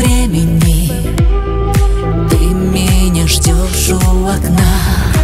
времени ты меня ждешь у окна.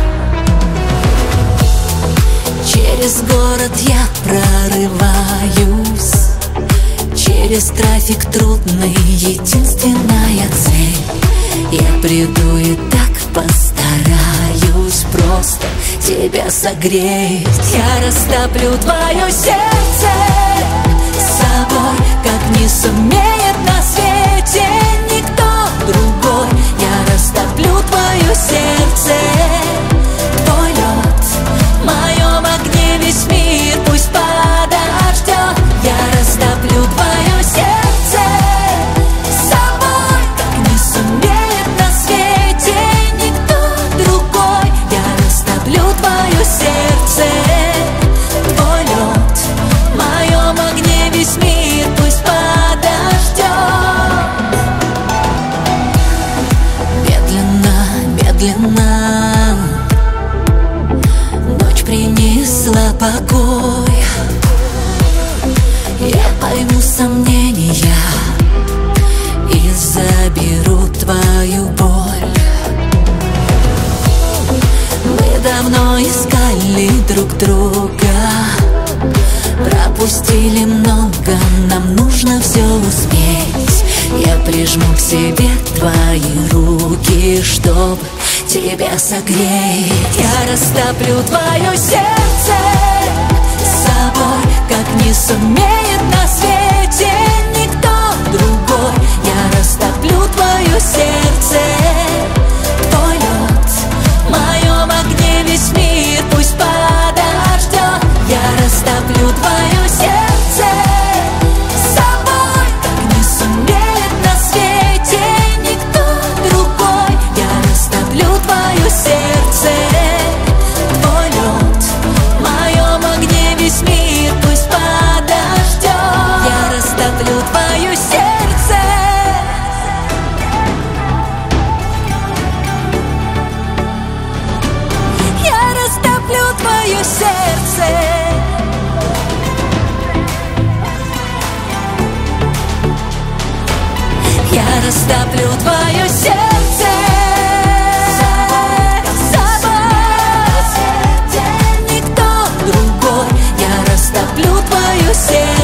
Через город я прорываюсь, через трафик трудный, единственная цель. Я приду и так постараюсь просто тебя согреть. Я растоплю твое сердце собой, как не сумеет на свете никто другой. Я растоплю твое сердце, твой лед, в моем огне весь мир пусть подождет. Я растоплю твое сердце собой, как не сумеет на свете никто другой. Я растоплю твое сердце, твой лед, в моем огне весь мир пусть подождет. Медленно, медленно ночь принесла покой. Я пойму сомнения и заберу твою боль. Мы давно искали друг друга, пропустили много, нам нужно все успеть. Я прижму к себе твои руки, чтоб тебя согреть. Я растоплю твое сердце собой, как не сумеет на свете никто другой. Я растоплю твое сердце, твой лед, в моем огне весь мир пусть подождет. Я растоплю твое сердце собой, как не сумеет на свете никто другой. Я растоплю твое сердце, твой лед, в моем огне весь мир пусть подождет. Я растоплю твое сердце. Я растоплю твое сердце. Я растоплю твое сердце собой, никто другой. Я растоплю твое сердце.